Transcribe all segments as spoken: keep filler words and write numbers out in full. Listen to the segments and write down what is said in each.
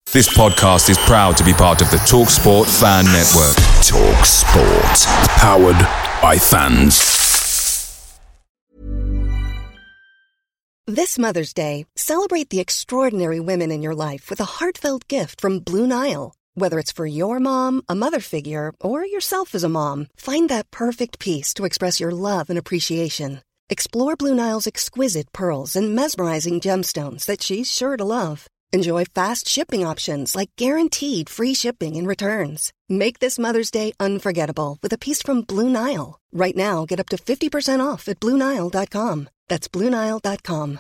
This podcast is proud to be part of the TalkSport Fan Network. TalkSport. Powered by fans. This Mother's Day, celebrate the extraordinary women in your life with a heartfelt gift from Blue Nile. Whether it's for your mom, a mother figure, or yourself as a mom, find that perfect piece to express your love and appreciation. Explore Blue Nile's exquisite pearls and mesmerizing gemstones that she's sure to love. Enjoy fast shipping options like guaranteed free shipping and returns. Make this Mother's Day unforgettable with a piece from Blue Nile. Right now, get up to fifty percent off at Blue Nile dot com. That's Blue Nile dot com.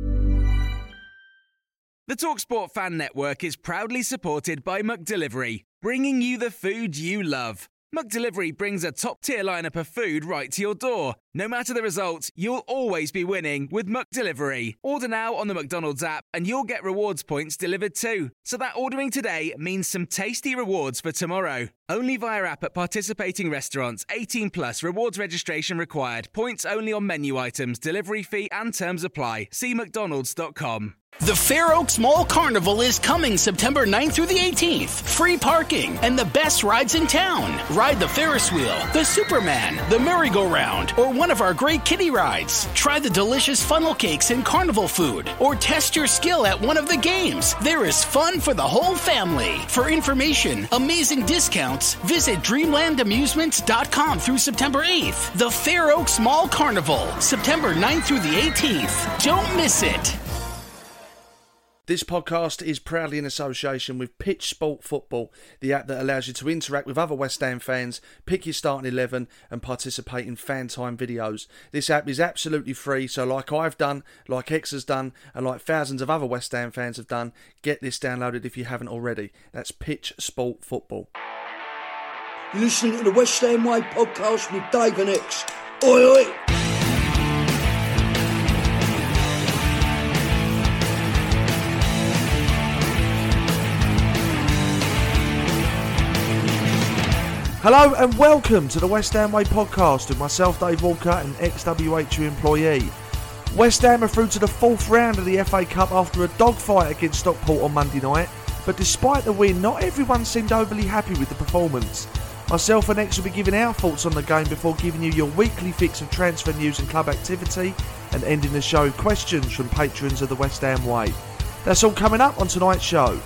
The TalkSport Fan Network is proudly supported by McDelivery, bringing you the food you love. McDelivery brings a top-tier lineup of food right to your door. No matter the result, you'll always be winning with McDelivery. Order now on the McDonald's app and you'll get rewards points delivered too. So that ordering today means some tasty rewards for tomorrow. Only via app at participating restaurants. eighteen plus, rewards registration required. Points only on menu items, delivery fee and terms apply. See mcdonalds dot com. The Fair Oaks Mall Carnival is coming September ninth through the eighteenth. Free parking and the best rides in town. Ride the Ferris wheel, the Superman, the merry-go-round, or one of our great kiddie rides. Try the delicious funnel cakes and carnival food, or test your skill at one of the games. There is fun for the whole family. For information, amazing discounts, visit dreamland amusements dot com through September eighth. The Fair Oaks Mall Carnival, September ninth through the eighteenth. Don't miss it. This podcast is proudly in association with Pitch Sport Football, the app that allows you to interact with other West Ham fans, pick your starting eleven and participate in fan time videos. This app is absolutely free, so like I've done, like X has done, and like thousands of other West Ham fans have done, get this downloaded if you haven't already. That's Pitch Sport Football. You're listening to the West Ham Way podcast with Dave and X. Oi, oi! Hello and welcome to the West Ham Way podcast with myself, Dave Walker, and ex-W H U employee. West Ham are through to the fourth round of the F A Cup after a dogfight against Stockport on Monday night, but despite the win, not everyone seemed overly happy with the performance. Myself and X will be giving our thoughts on the game before giving you your weekly fix of transfer news and club activity, and ending the show with questions from patrons of the West Ham Way. That's all coming up on tonight's show.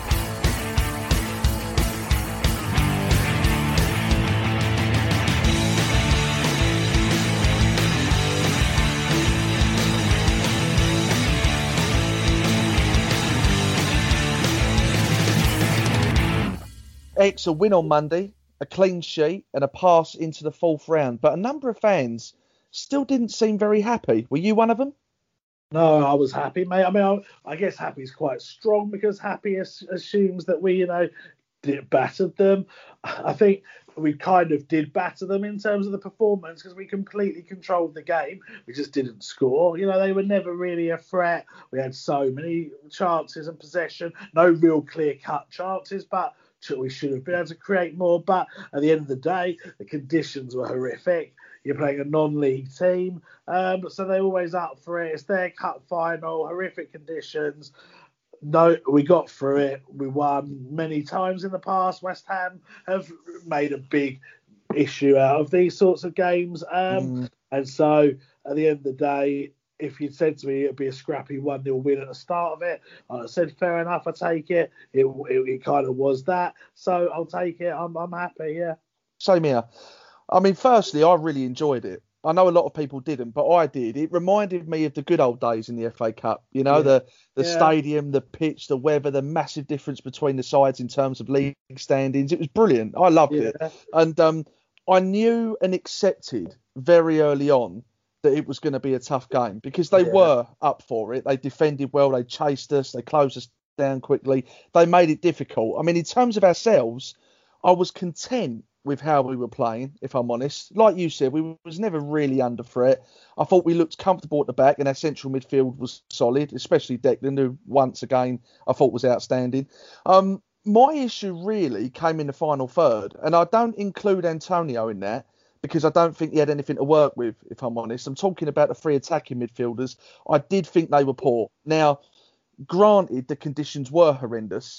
X, a win on Monday, a clean sheet and a pass into the fourth round. But a number of fans still didn't seem very happy. Were you one of them? No, I was happy, mate. I mean, I, I guess happy is quite strong because happy as, assumes that we, you know, did, battered them. I think we kind of did batter them in terms of the performance because we completely controlled the game. We just didn't score. You know, they were never really a threat. We had so many chances and possession, no real clear-cut chances, but we should have been able to create more, but at the end of the day, the conditions were horrific. You're playing a non-league team, um, so they're always up for it. It's their cup final, horrific conditions. No, we got through it. We won many times in the past. West Ham have made a big issue out of these sorts of games, um, mm. and so at the end of the day, if you'd said to me it'd be a scrappy one nil win at the start of it, I said, fair enough, I take it. It, it. it kind of was that. So I'll take it. I'm I'm happy, yeah. Same here. I mean, firstly, I really enjoyed it. I know a lot of people didn't, but I did. It reminded me of the good old days in the F A Cup. You know, yeah. the, the yeah. stadium, the pitch, the weather, the massive difference between the sides in terms of league standings. It was brilliant. I loved yeah. it. And um, I knew and accepted very early on that it was going to be a tough game because they yeah. were up for it. They defended well. They chased us. They closed us down quickly. They made it difficult. I mean, in terms of ourselves, I was content with how we were playing, if I'm honest. Like you said, we was never really under threat. I thought we looked comfortable at the back and our central midfield was solid, especially Declan, who once again I thought was outstanding. Um, my issue really came in the final third, and I don't include Antonio in that, because I don't think he had anything to work with, if I'm honest. I'm talking about the three attacking midfielders. I did think they were poor. Now, granted, the conditions were horrendous.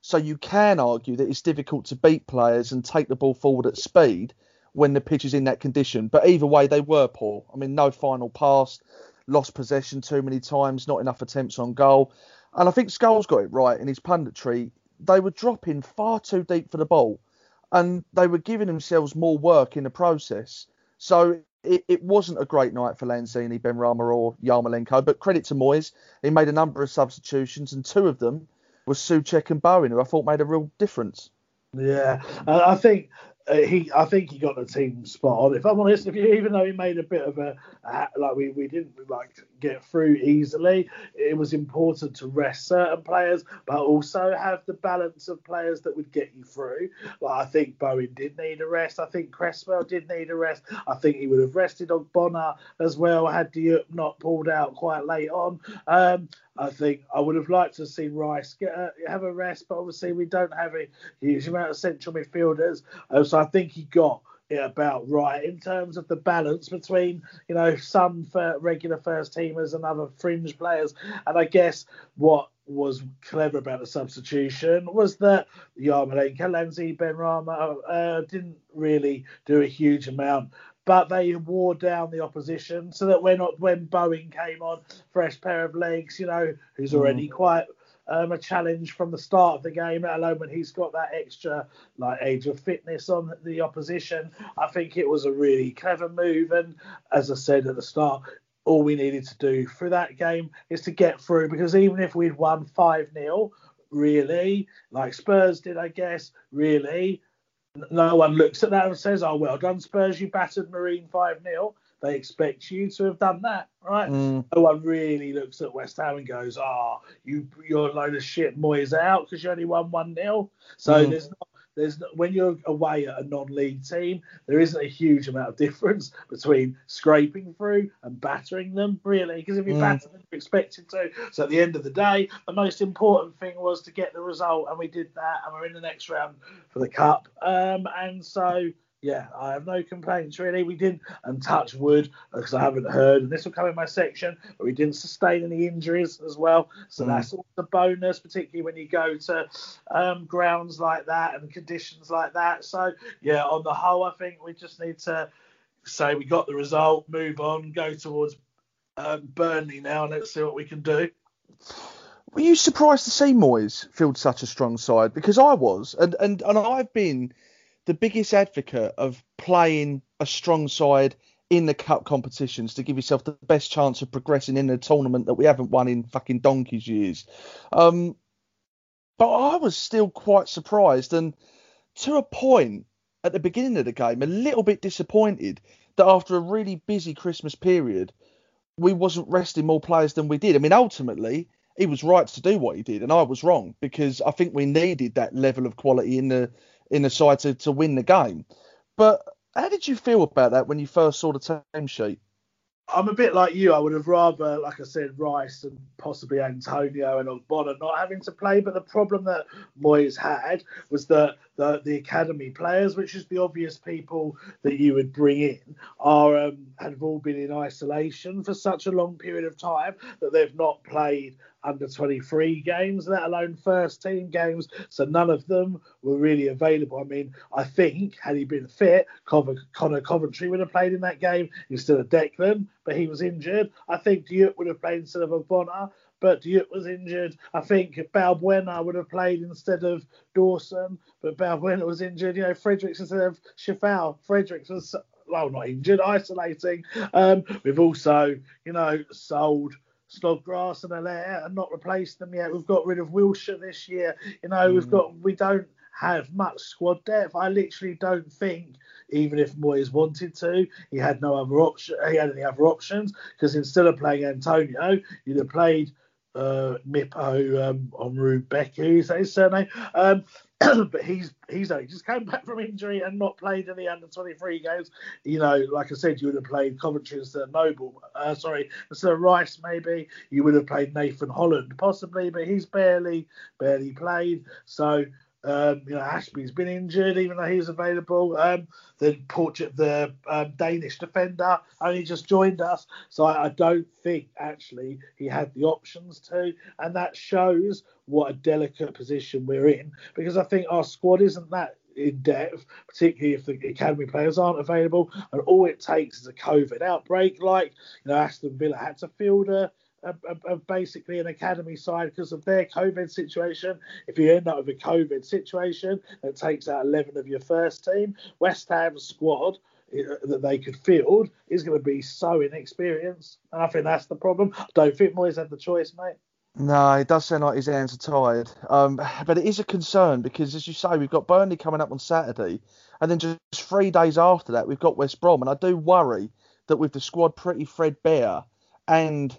So you can argue that it's difficult to beat players and take the ball forward at speed when the pitch is in that condition. But either way, they were poor. I mean, no final pass, lost possession too many times, not enough attempts on goal. And I think Scholes got it right in his punditry. They were dropping far too deep for the ball, and they were giving themselves more work in the process. So it, it wasn't a great night for Lanzini, Benrahma or Yarmolenko, but credit to Moyes. He made a number of substitutions, and two of them was Souček and Bowen, who I thought made a real difference. Yeah, uh, I think uh, he, I think he got the team spot on. If I'm honest, if you, even though he made a bit of a uh, like we, we didn't like get through easily, it was important to rest certain players, but also have the balance of players that would get you through. Like I think Bowen did need a rest. I think Cresswell did need a rest. I think he would have rested on Bonner as well had Diop not pulled out quite late on. Um, I think I would have liked to see Rice get a, have a rest, but obviously we don't have a huge amount of central midfielders. Uh, so I think he got it about right in terms of the balance between, you know, some for regular first teamers and other fringe players. And I guess what was clever about the substitution was that Yarmolenko, Lanzini, Benrahma uh, didn't really do a huge amount, but they wore down the opposition so that when when Bowen came on, fresh pair of legs, you know, who's already quite um, a challenge from the start of the game, let alone when he's got that extra like age of fitness on the opposition. I think it was a really clever move, and as I said at the start, all we needed to do for that game is to get through, because even if we'd won five nil, really, like Spurs did, I guess, really, no one looks at that and says, oh, well done, Spurs, you battered Marine five nil. They expect you to have done that, right? Mm. No one really looks at West Ham and goes, oh, you, you're a load of shit, Moyes out because you only won one nil. So mm. there's not, there's not, when you're away at a non-league team, there isn't a huge amount of difference between scraping through and battering them, really, because if you mm. batter them, you're expected to. So at the end of the day, the most important thing was to get the result, and we did that, and we're in the next round for the Cup. Um, and so... Yeah, I have no complaints, really. We didn't, and touch wood, because I haven't heard, and this will come in my section, but we didn't sustain any injuries as well. So mm. that's also a bonus, particularly when you go to um, grounds like that and conditions like that. So, yeah, on the whole, I think we just need to say we got the result, move on, go towards um, Burnley now, and let's see what we can do. Were you surprised to see Moyes field such a strong side? Because I was, and, and, and I've been the biggest advocate of playing a strong side in the cup competitions to give yourself the best chance of progressing in a tournament that we haven't won in fucking donkey's years. Um, but I was still quite surprised, and to a point at the beginning of the game, a little bit disappointed that after a really busy Christmas period, we wasn't resting more players than we did. I mean, ultimately, he was right to do what he did, and I was wrong, because I think we needed that level of quality in the in the side to, to win the game. But how did you feel about that when you first saw the team sheet? I'm a bit like you. I would have rather, like I said, Rice and possibly Antonio and Ogbonna not having to play. But the problem that Moyes had was that the, the academy players, which is the obvious people that you would bring in, are um, have all been in isolation for such a long period of time that they've not played under twenty-three games, let alone first team games. So none of them were really available. I mean, I think had he been fit, Connor Coventry would have played in that game instead of Declan, but he was injured. I think Diop would have played instead of Ogbonna, but Diop was injured. I think Balbuena would have played instead of Dawson, but Balbuena was injured. You know, Fredericks instead of Schifal. Fredericks was, well, not injured, isolating. Um, we've also, you know, sold Snodgrass and Allaire and not replaced them yet. We've got rid of Wilshere this year. You know, mm. we've got we don't have much squad depth. I literally don't think, even if Moyes wanted to, he had no other option. He had any other options, because instead of playing Antonio, you'd have played uh, Mipo um, Onru Beku, is that his surname? Um, but he's he's only just come back from injury and not played in the under twenty-three games. You know, like I said, you would have played Coventry instead of Noble. Uh, sorry, instead of Rice, maybe. You would have played Nathan Holland, possibly, but he's barely, barely played. So Um, you know, Ashby's been injured, even though he's available. Um, the Portrait, the um, Danish defender, only just joined us, so I, I don't think actually he had the options to, and that shows what a delicate position we're in. Because I think our squad isn't that in depth, particularly if the academy players aren't available, and all it takes is a COVID outbreak. Like, you know, Aston Villa had to field a. Of, of basically an academy side because of their COVID situation. If you end up with a COVID situation that takes out eleven of your first team, West Ham's squad that they could field is going to be so inexperienced, and I think that's the problem. I don't think Moyes had the choice, mate. No, it does sound like his hands are tired. Um, but it is a concern because, as you say, we've got Burnley coming up on Saturday, and then just three days after that, we've got West Brom, and I do worry that with the squad pretty threadbare and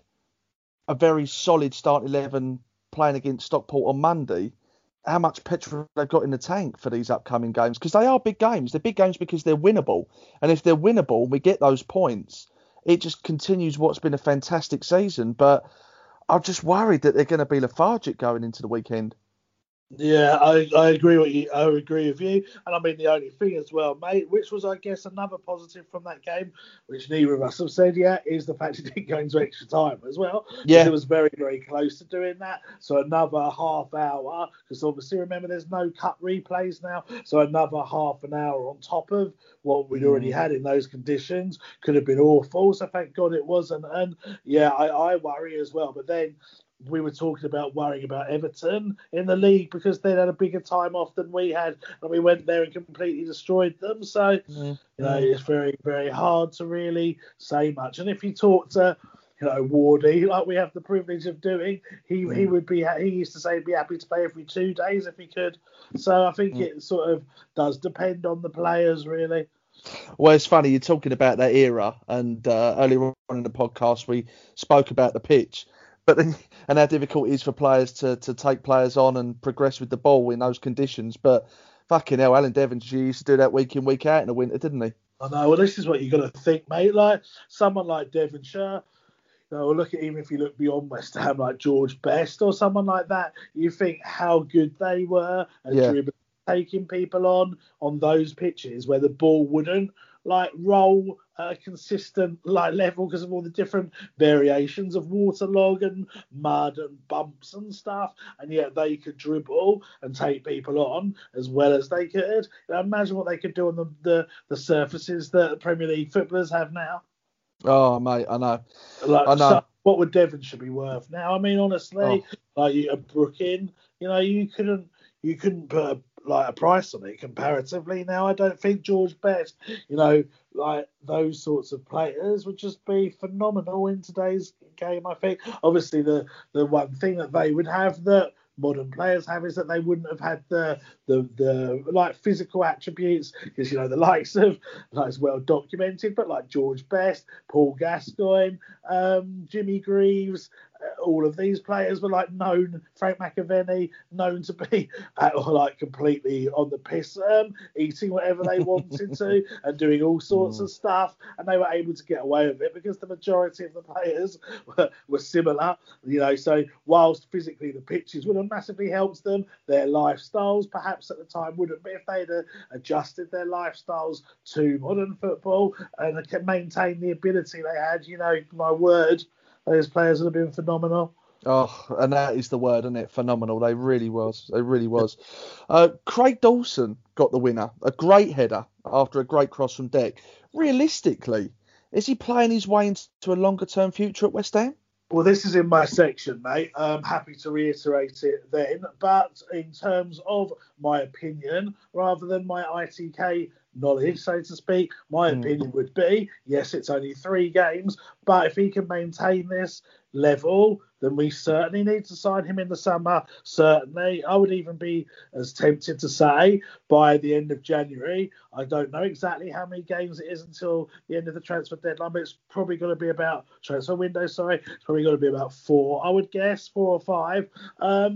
a very solid starting eleven playing against Stockport on Monday, how much petrol they've got in the tank for these upcoming games, because they are big games. They're big games because they're winnable. And if they're winnable, we get those points, it just continues what's been a fantastic season. But I'm just worried that they're going to be lethargic going into the weekend. Yeah, I, I agree with you. I agree with you. And I mean, the only thing as well, mate, which was, I guess, another positive from that game, which neither of us have said yet, is the fact it didn't go into extra time as well. Yeah. It was very, very close to doing that. So another half hour, because obviously, remember, there's no cut replays now. So another half an hour on top of what we'd already had in those conditions could have been awful. So thank God it wasn't. And yeah, I, I worry as well. But then we were talking about worrying about Everton in the league because they'd had a bigger time off than we had, and we went there and completely destroyed them. So, mm-hmm. you know, it's very, very hard to really say much. And if you talk to, you know, Wardy, like we have the privilege of doing, he mm-hmm. he would be, he used to say he'd be happy to play every two days if he could. So I think mm-hmm. it sort of does depend on the players, really. Well, it's funny, you're talking about that era, and uh, earlier on in the podcast, we spoke about the pitch. But then, and how difficult it is for players to, to take players on and progress with the ball in those conditions. But fucking hell, Alan Devonshire used to do that week in, week out in the winter, didn't he? I know. Well, this is what you got to think, mate. Like someone like Devonshire, you know, look at even if you look beyond West Ham, like George Best or someone like that, you think how good they were at yeah. taking people on on those pitches where the ball wouldn't like roll at a consistent like level because of all the different variations of waterlog and mud and bumps and stuff, and yet they could dribble and take people on as well as they could. You know, imagine what they could do on the, the, the surfaces that Premier League footballers have now. Oh, mate, I know. Like, I know. So what would Devonshire be worth now? I mean, honestly, oh. like you, a Brooklyn, you know, you couldn't you couldn't put a like a price on it comparatively now. I don't think George Best, you know, like those sorts of players would just be phenomenal in today's game. I think obviously the the one thing that they would have that modern players have is that they wouldn't have had the the the like physical attributes, because you know the likes of like it's well documented, but like George Best, Paul Gascoigne, um, Jimmy Greaves, uh, all of these players were like known, Frank McAvenny, known to be uh, like completely on the piss, um, eating whatever they wanted to and doing all sorts of stuff, and they were able to get away with it because the majority of the players were, were similar, you know. So whilst physically the pitches would have massively helped them, their lifestyles perhaps at the time wouldn't, but if they'd uh, adjusted their lifestyles to modern football and can maintain the ability they had, you know, my word, those players would have been phenomenal. Oh, and that is the word, isn't it? Phenomenal. They really was. They really was. Uh, Craig Dawson got the winner. A great header after a great cross from Deck. Realistically, is he playing his way into a longer-term future at West Ham? Well, this is in my section, mate. I'm happy to reiterate it then. But in terms of my opinion, rather than my I T K knowledge, so to speak, my mm. opinion would be, yes, it's only three games, but if he can maintain this level, then we certainly need to sign him in the summer. Certainly. I would even be as tempted to say by the end of January. I don't know exactly how many games it is until the end of the transfer deadline, but it's probably going to be about transfer window, sorry. It's probably going to be about four, I would guess, four or five. Um,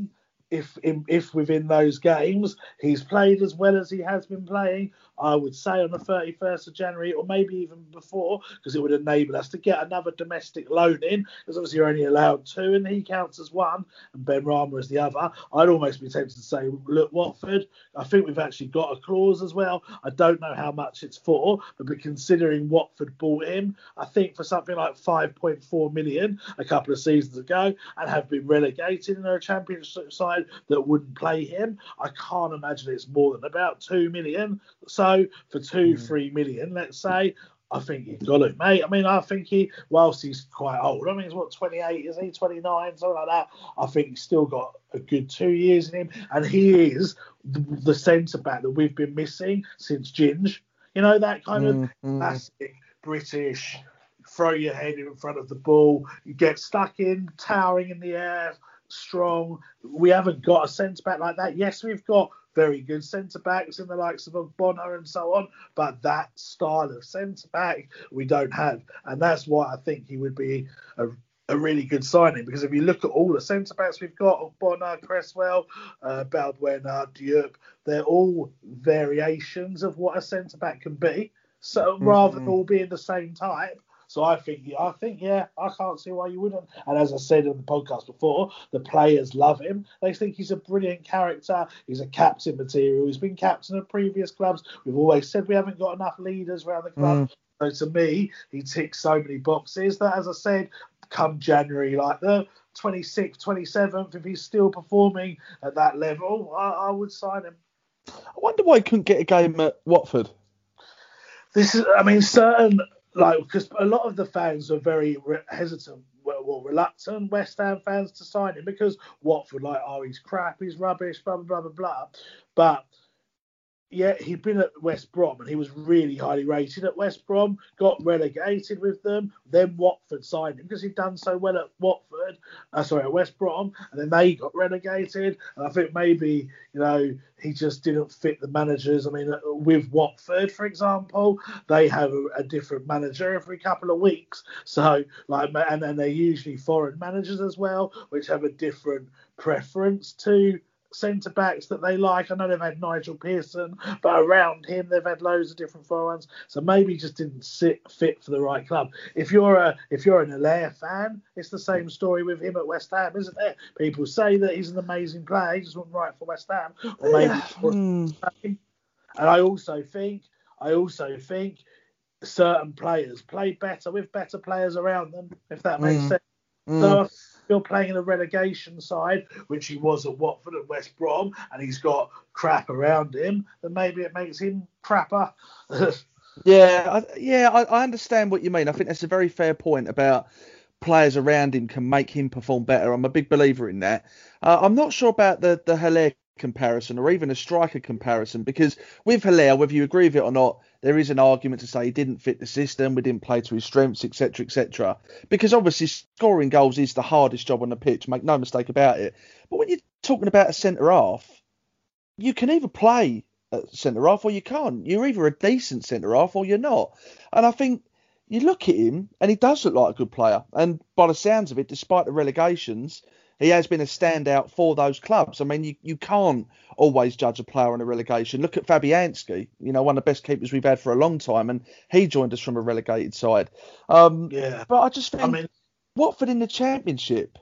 if in, if within those games he's played as well as he has been playing, I would say on the thirty-first of January, or maybe even before, because it would enable us to get another domestic loan in, because obviously you're only allowed two, and he counts as one, and Benrahma as the other. I'd almost be tempted to say, look, Watford, I think we've actually got a clause as well. I don't know how much it's for, but considering Watford bought him, I think for something like five point four million a couple of seasons ago, and have been relegated in a championship side that wouldn't play him, I can't imagine it's more than about two million. So for two, mm. three million, let's say, I think you've got it, mate. I mean, I think he, whilst he's quite old, I mean, he's what, twenty-eight, is he? twenty-nine, something like that. I think he's still got a good two years in him. And he is the, the centre-back that we've been missing since Ginge. You know, that kind mm, of mm. classic British, throw your head in front of the ball, you get stuck in, towering in the air, strong. We haven't got a centre-back like that. Yes, we've got very good centre-backs in the likes of Ogbonna and so on, but that style of centre-back we don't have. And that's why I think he would be a, a really good signing, because if you look at all the centre-backs we've got, Ogbonna, Cresswell, uh, Balbuena, Diop, they're all variations of what a centre-back can be, so mm-hmm. rather than all being the same type. So I think, I think, yeah, I can't see why you wouldn't. And as I said on the podcast before, the players love him. They think he's a brilliant character. He's a captain material. He's been captain of previous clubs. We've always said we haven't got enough leaders around the club. Mm. So to me, he ticks so many boxes that, as I said, come January, like the twenty-sixth, twenty-seventh, if he's still performing at that level, I, I would sign him. I wonder why he couldn't get a game at Watford. This is, I mean, certain... Like, because a lot of the fans are very re- hesitant, well, well, reluctant, West Ham fans, to sign him, because Watford, like, oh, he's crap, he's rubbish, blah, blah, blah, blah, blah. But, yeah, he'd been at West Brom, and he was really highly rated at West Brom, got relegated with them, then Watford signed him, because he'd done so well at Watford, uh, sorry, at West Brom, and then they got relegated, and I think maybe, you know, he just didn't fit the managers. I mean, with Watford, for example, they have a, a different manager every couple of weeks. So, like, and then they're usually foreign managers as well, which have a different preference to centre-backs that they like. I know they've had Nigel Pearson, but around him they've had loads of different foreigns. So maybe he just didn't sit fit for the right club. If you're a if you're an Allaire fan, it's the same story with him at West Ham, isn't it? People say that he's an amazing player, he just wasn't right for West Ham, or maybe. Mm. And I also think, I also think certain players play better with better players around them, if that makes mm. sense. Mm. So if you're playing in a relegation side, which he was at Watford and West Brom, and he's got crap around him, then maybe it makes him crapper. yeah, I, yeah, I, I understand what you mean. I think that's a very fair point about players around him can make him perform better. I'm a big believer in that. Uh, I'm not sure about the the Haller comparison, or even a striker comparison, because with Haller, whether you agree with it or not, there is an argument to say he didn't fit the system, we didn't play to his strengths, etc, etc, because obviously scoring goals is the hardest job on the pitch, make no mistake about it. But when you're talking about a centre half, you can either play at centre half or you can't. You're either a decent centre half or you're not. And I think you look at him and he does look like a good player, and by the sounds of it, despite the relegations, he has been a standout for those clubs. I mean, you, you can't always judge a player on a relegation. Look at Fabianski, you know, one of the best keepers we've had for a long time, and he joined us from a relegated side. Um, yeah. But I just think, I mean, Watford in the Championship.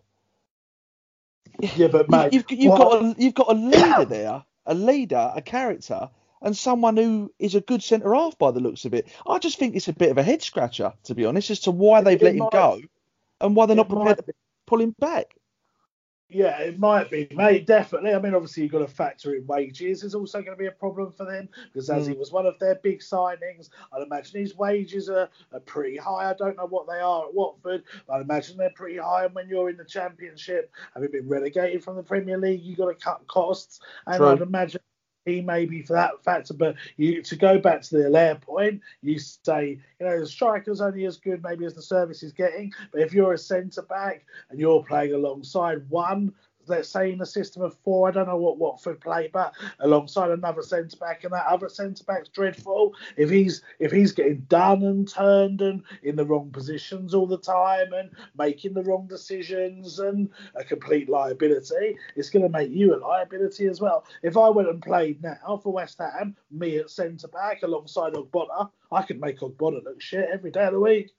Yeah, but mate, you've, you've got a, you've got a leader there, a leader, a character, and someone who is a good centre half by the looks of it. I just think it's a bit of a head scratcher, to be honest, as to why they've it let might, him go and why they're not prepared to pull him back. Yeah, it might be, mate, definitely. I mean, obviously, you've got to factor in wages. It's also going to be a problem for them, because as mm. he was one of their big signings, I'd imagine his wages are, are pretty high. I don't know what they are at Watford, but I'd imagine they're pretty high. And when you're in the Championship, having been relegated from the Premier League, you've got to cut costs. And True. I'd imagine he may be for that factor. But you to go back to the Allaire point, you say, you know, the striker's only as good maybe as the service is getting. But if you're a centre-back and you're playing alongside one let's say in a system of four, I don't know what Watford play, but alongside another centre back, and that other centre back's dreadful. If he's if he's getting done and turned and in the wrong positions all the time and making the wrong decisions and a complete liability, it's going to make you a liability as well. If I went and played now for West Ham, me at centre back alongside Ogbonna, I could make Ogbonna look shit every day of the week.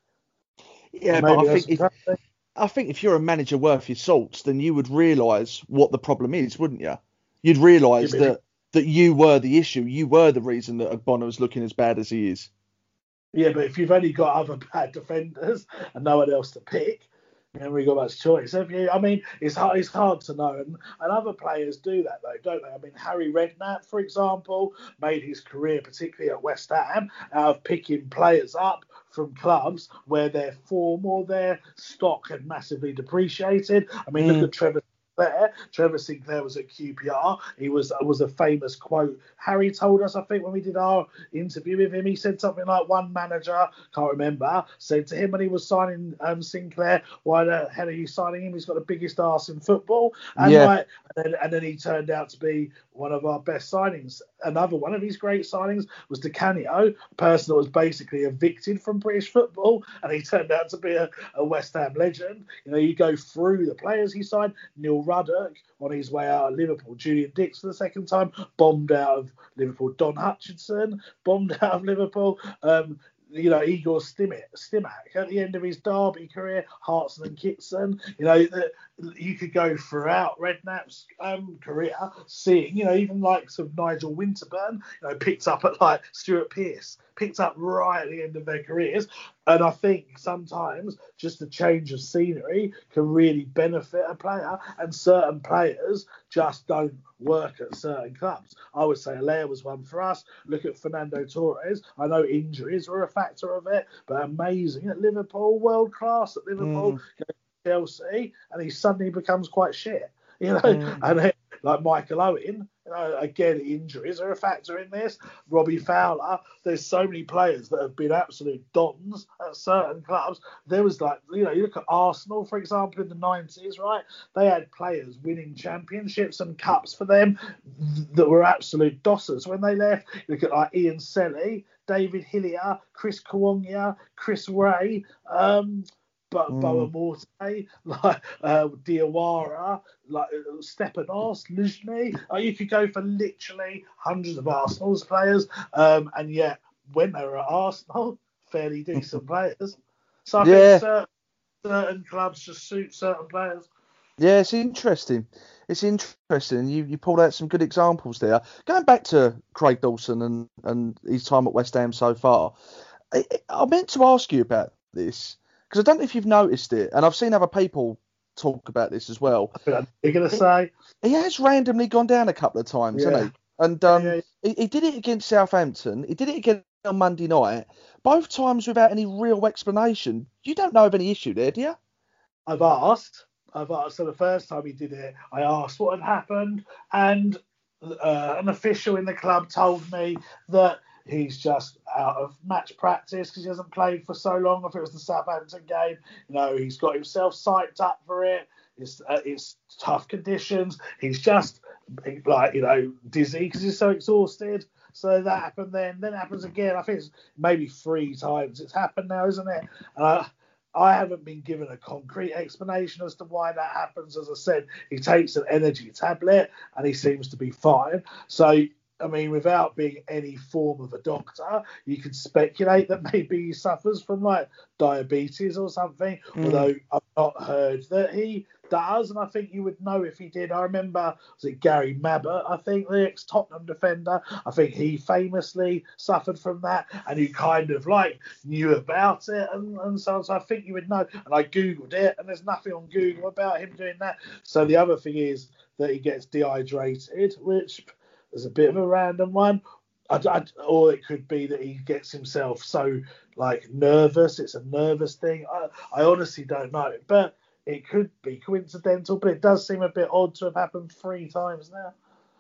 Yeah, but I think if, I think if you're a manager worth your salts, then you would realise what the problem is, wouldn't you? You'd realise yeah, that, that you were the issue. You were the reason that Ogbonna was looking as bad as he is. Yeah, but if you've only got other bad defenders and no one else to pick, you haven't really got much choice, have you? I mean, it's hard, it's hard to know. And, and other players do that, though, don't they? I mean, Harry Redknapp, for example, made his career, particularly at West Ham, out of picking players up from clubs where their form or their stock had massively depreciated. I mean, mm. look at Trevor Sinclair. Trevor Sinclair was at Q P R. He was was a famous quote. Harry told us, I think, when we did our interview with him, he said something like one manager, can't remember, said to him when he was signing um, Sinclair, why the hell are you signing him? He's got the biggest arse in football. And, yeah. like, and, then, and then he turned out to be one of our best signings. Another one of his great signings was Di Canio, a person that was basically evicted from British football, and he turned out to be a, a West Ham legend. You know, you go through the players he signed. Neil Ruddock on his way out of Liverpool. Julian Dix for the second time, bombed out of Liverpool. Don Hutchinson, bombed out of Liverpool. Um, you know, Igor Stimac, Stimac at the end of his Derby career, Hartson and Kitson. You know, the, you could go throughout Redknapp's um, career, seeing, you know, even likes of Nigel Winterburn, you know, picked up at like Stuart Pearce, picked up right at the end of their careers. And I think sometimes just a change of scenery can really benefit a player, and certain players just don't work at certain clubs. I would say Alea was one for us. Look at Fernando Torres. I know injuries were a factor of it, but amazing at Liverpool, world class at Liverpool, Mm. Chelsea, and he suddenly becomes quite shit. You know, Mm. and it, like Michael Owen, you know, again, injuries are a factor in this. Robbie Fowler, there's so many players that have been absolute dons at certain clubs. There was like, you know, you look at Arsenal, for example, in the nineties, right? They had players winning championships and cups for them that were absolute dossers when they left. You look at like Ian Selly, David Hillier, Chris Kawongia, Chris Ray, um, but mm. Boa Morte, like uh, Diawara, like Stepanos, Luzhny. Uh, you could go for literally hundreds of Arsenal's players, um, and yet when they were at Arsenal, fairly decent players. So I yeah. think certain, certain clubs just suit certain players. Yeah, it's interesting. It's interesting. You you pulled out some good examples there. Going back to Craig Dawson and, and his time at West Ham so far, I, I meant to ask you about this, because I don't know if you've noticed it, and I've seen other people talk about this as well. You're going to say? He has randomly gone down a couple of times, yeah. hasn't he? And um, yeah, yeah. He, he did it against Southampton. He did it again on Monday night, both times without any real explanation. You don't know of any issue there, do you? I've asked. I've asked. So the first time he did it, I asked what had happened, and uh, an official in the club told me that he's just out of match practice because he hasn't played for so long. If it was the Southampton game, you know, he's got himself psyched up for it. It's uh, it's tough conditions. He's just like, you know, dizzy because he's so exhausted. So that happened then. Then it happens again. I think it's maybe three times it's happened now, isn't it? Uh, I haven't been given a concrete explanation as to why that happens. As I said, he takes an energy tablet and he seems to be fine. So, I mean, without being any form of a doctor, you could speculate that maybe he suffers from like diabetes or something, mm. although I've not heard that he does, and I think you would know if he did. I remember, was it Gary Mabbott, I think, the ex-Tottenham defender? I think he famously suffered from that, and you kind of like knew about it, and, and so, so I think you would know. And I Googled it, and there's nothing on Google about him doing that. So the other thing is that he gets dehydrated, which is a bit of a random one. I, I, or it could be that he gets himself so like nervous. It's a nervous thing. I, I honestly don't know, but it could be coincidental. But it does seem a bit odd to have happened three times now.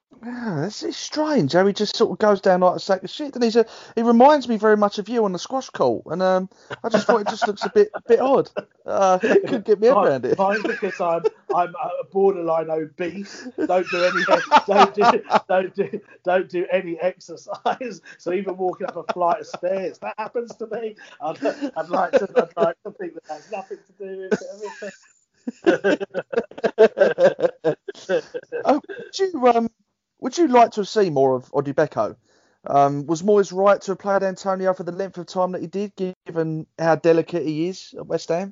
Yeah, it's, it's strange how he just sort of goes down like a sack of shit. And he's a, he reminds me very much of you on the squash court. And um, I just thought it just looks a bit a bit odd. Uh, I couldn't get my head around it. Mine's because I'm I'm a borderline obese. Don't do any don't do don't do don't do any exercise. So even walking up a flight of stairs, that happens to me. I'd, I'd like to I'd like to think that has nothing to do with everything. Oh, would you um would you like to have seen more of Odubeko? Um, was Moyes right to have played Antonio for the length of time that he did, given how delicate he is at West Ham?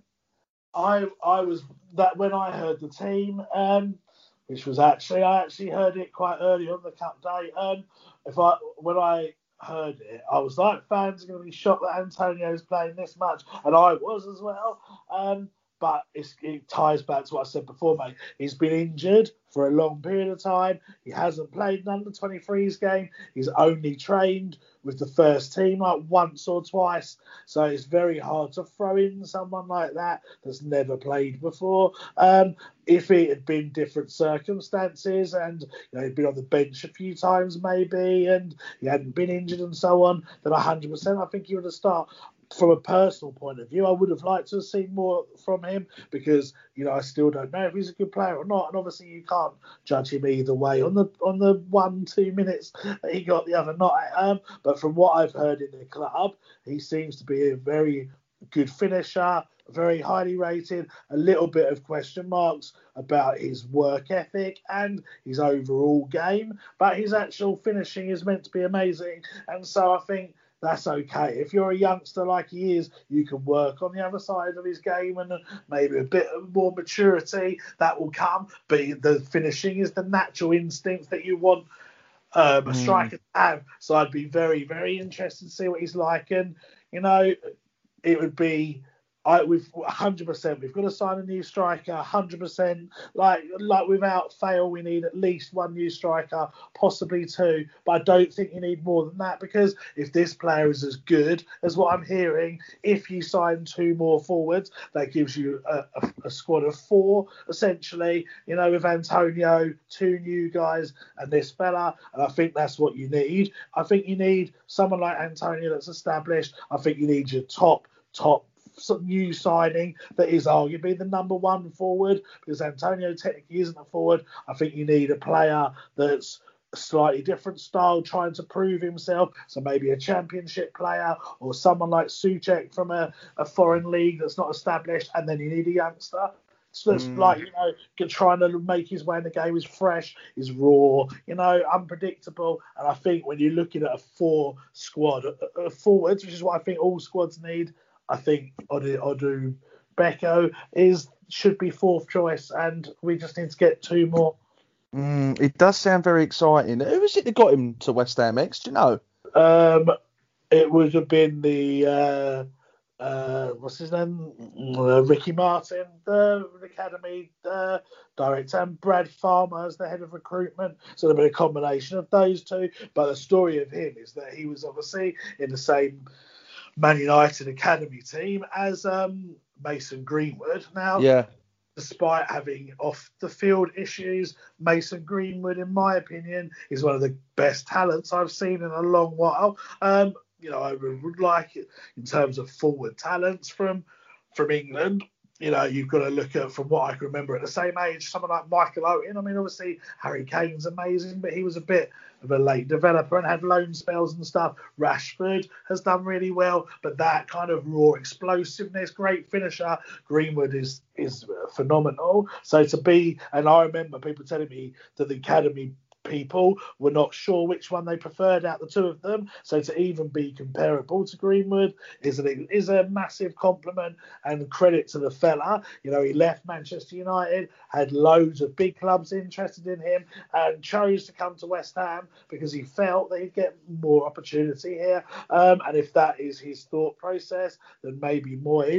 I I was that when I heard the team, um, which was actually I actually heard it quite early on the cup day. Um, if I when I heard it, I was like, fans are going to be shocked that Antonio's playing this much, and I was as well. Um, but it's, it ties back to what I said before, mate. He's been injured for a long period of time. He hasn't played an under twenty-threes game. He's only trained with the first team like once or twice. So it's very hard to throw in someone like that that's never played before. Um, if it had been different circumstances and you know, he'd been on the bench a few times maybe and he hadn't been injured and so on, then one hundred percent I think he would have started. From a personal point of view, I would have liked to have seen more from him because, you know, I still don't know if he's a good player or not. And obviously you can't judge him either way on the on the one, two minutes that he got the other night. Um, but from what I've heard in the club, he seems to be a very good finisher, very highly rated, a little bit of question marks about his work ethic and his overall game. But his actual finishing is meant to be amazing. And so I think that's okay. If you're a youngster like he is, you can work on the other side of his game and maybe a bit more maturity that will come. But the finishing is the natural instinct that you want um, a striker to have. So I'd be very, very interested to see what he's like. And, you know, it would be... I, we've one hundred percent. We've got to sign a new striker. one hundred percent. Like, like without fail, we need at least one new striker, possibly two. But I don't think you need more than that because if this player is as good as what I'm hearing, if you sign two more forwards, that gives you a, a, a squad of four essentially. You know, with Antonio, two new guys, and this fella. And I think that's what you need. I think you need someone like Antonio that's established. I think you need your top top. Some new signing that is arguably the number one forward because Antonio technically isn't a forward. I think you need a player that's a slightly different style, trying to prove himself. So maybe a championship player or someone like Souček from a, a foreign league that's not established. And then you need a youngster. So that's mm. like, you know, trying to make his way in the game is fresh, is raw, you know, unpredictable. And I think when you're looking at a four squad uh, forwards, which is what I think all squads need, I think Odu, Odu Beko is should be fourth choice, and we just need to get two more. Mm, it does sound very exciting. Who was it that got him to West Ham, X? Do you know? Um, it would have been the uh, uh, what's his name, uh, Ricky Martin, the academy uh, director, and Brad Farmer as the head of recruitment. So there'd been a combination of those two. But the story of him is that he was obviously in the same Man United academy team as um, Mason Greenwood. Now, yeah. despite having off the field issues, Mason Greenwood, in my opinion, is one of the best talents I've seen in a long while. Um, you know, I would like it in terms of forward talents from from England. You know, you've got to look at, from what I can remember, at the same age, someone like Michael Owen. I mean, obviously, Harry Kane's amazing, but he was a bit of a late developer and had loan spells and stuff. Rashford has done really well, but that kind of raw explosiveness, great finisher, Greenwood is is phenomenal. So to be, and I remember people telling me that the academy people were not sure which one they preferred out the two of them. So to even be comparable to Greenwood is an, is a massive compliment and credit to the fella. You know, he left Manchester United, had loads of big clubs interested in him, and chose to come to West Ham because he felt that he'd get more opportunity here. Um, and if that is his thought process, then maybe Moyes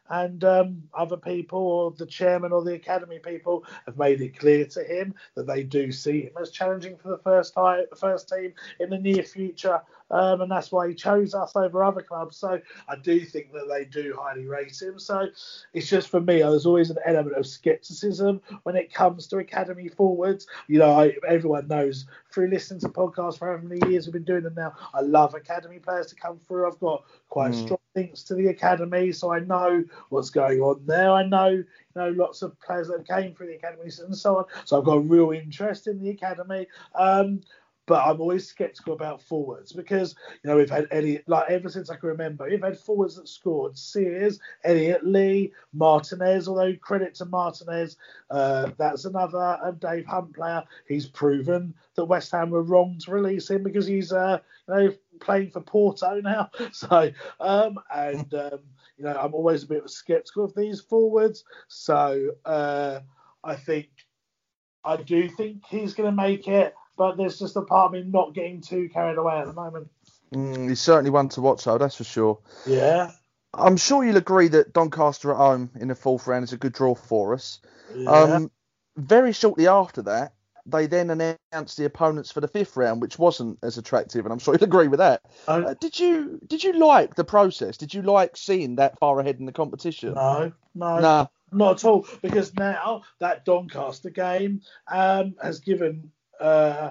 and um, other people, or the chairman or the academy people, have made it clear to him that they do see him as challenging for the first time, first team in the near future. Um, and that's why he chose us over other clubs. So I do think that they do highly rate him. So it's just, for me, there's always an element of scepticism when it comes to academy forwards. You know, I, everyone knows through listening to podcasts for how many years we've been doing them now, I love academy players to come through. I've got quite mm. strong links to the academy, so I know what's going on there. I know, you know, lots of players that came through the academy and so on. So I've got a real interest in the academy. Um, But I'm always sceptical about forwards because, you know, we've had Elliot, like ever since I can remember, we've had forwards that scored. Sears, Elliot Lee, Martinez, although credit to Martinez, uh, that's another um, Dave Hunt player. He's proven that West Ham were wrong to release him because he's, uh, you know, playing for Porto now. So, um, and, um, you know, I'm always a bit sceptical of these forwards. So uh, I think, I do think he's going to make it. But there's just a part of me not getting too carried away at the moment. Mm, he's certainly one to watch, though, that's for sure. Yeah. I'm sure you'll agree that Doncaster at home in the fourth round is a good draw for us. Yeah. Um, very shortly after that, they then announced the opponents for the fifth round, which wasn't as attractive, and I'm sure you'll agree with that. Um, uh, did you did you like the process? Did you like seeing that far ahead in the competition? No, no. No. Not at all, because now that Doncaster game um, has given uh,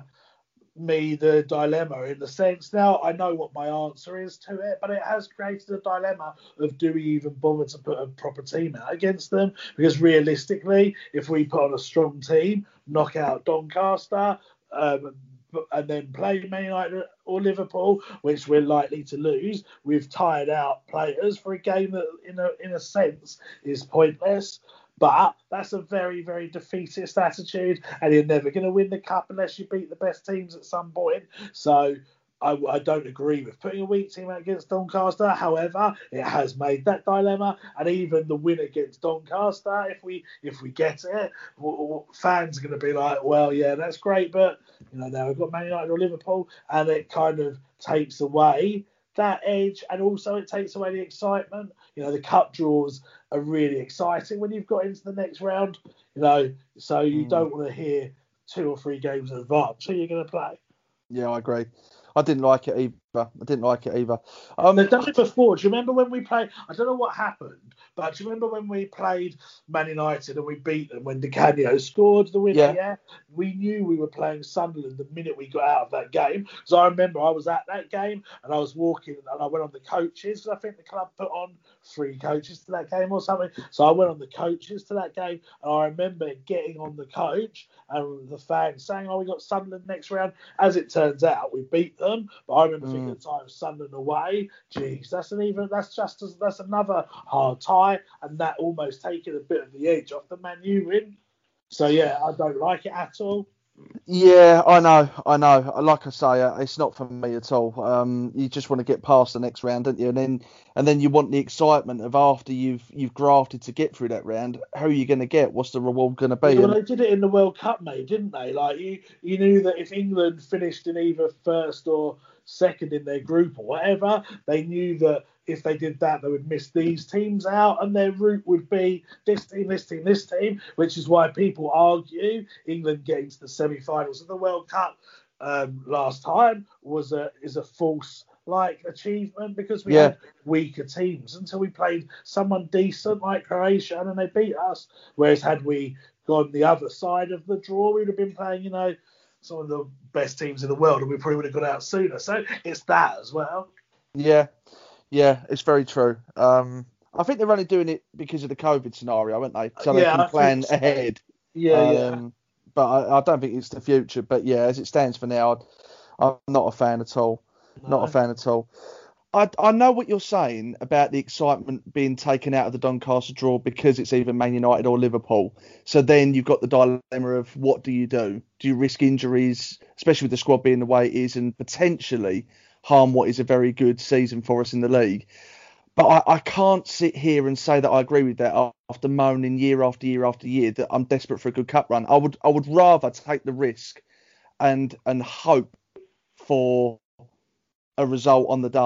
me the dilemma in the sense now I know what my answer is to it, but it has created a dilemma of do we even bother to put a proper team out against them? Because realistically, if we put on a strong team, knock out Doncaster, um, and then play Man United or Liverpool, which we're likely to lose, we've tired out players for a game that, in a in a sense, is pointless. But that's a very, very defeatist attitude, and you're never going to win the cup unless you beat the best teams at some point. So I, I don't agree with putting a weak team out against Doncaster. However, it has made that dilemma, and even the win against Doncaster, if we if we get it, fans are going to be like, well, yeah, that's great, but you know, now we've got Man United or Liverpool, and it kind of takes away that edge, and also it takes away the excitement. You know, the cup draws are really exciting when you've got into the next round, you know, so you mm. don't want to hear two or three games in advance who you're going to play. Yeah, I agree. I didn't like it either. I didn't like it either. Um, They've done it before. Do you remember when we played? I don't know what happened, but do you remember when we played Man United and we beat them when Di Canio scored the winner? Yeah. yeah? We knew we were playing Sunderland the minute we got out of that game. So I remember I was at that game and I was walking and I went on the coaches, because I think the club put on three coaches to that game or something. So I went on the coaches to that game, and I remember getting on the coach and the fans saying, oh, we got Sunderland next round. As it turns out, we beat them. But I remember mm. thinking at the time, Sunderland away, geez, that's an even, that's just as, that's another hard tie, and that almost taking a bit of the edge off the Man U win. So yeah, I don't like it at all. Yeah, I know, I know. Like I say, uh, it's not for me at all. Um, you just want to get past the next round, don't you? And then, and then you want the excitement of after you've you've grafted to get through that round. How are you going to get? What's the reward going to be? Well, they did it in the World Cup, mate, didn't they? Like you, you knew that if England finished in either first or second in their group or whatever, they knew that if they did that, they would miss these teams out, and their route would be this team, this team, this team, which is why people argue England getting to the semi-finals of the World Cup um, last time was a is a false like achievement, because we yeah. had weaker teams until we played someone decent like Croatia and then they beat us. Whereas had we gone the other side of the draw, we'd have been playing, you know, some of the best teams in the world, and we probably would have got out sooner. So it's that as well. Yeah. Yeah, it's very true. Um, I think they're only doing it because of the COVID scenario, aren't they? So yeah, they can plan so. ahead. Yeah, um, yeah. But I, I don't think it's the future. But yeah, as it stands for now, I'm not a fan at all. No. Not a fan at all. I, I know what you're saying about the excitement being taken out of the Doncaster draw because it's either Man United or Liverpool. So then you've got the dilemma of what do you do? Do you risk injuries, especially with the squad being the way it is, and potentially harm what is a very good season for us in the league? But I, I can't sit here and say that I agree with that after moaning year after year after year that I'm desperate for a good cup run. I would I would rather take the risk and and hope for a result on the day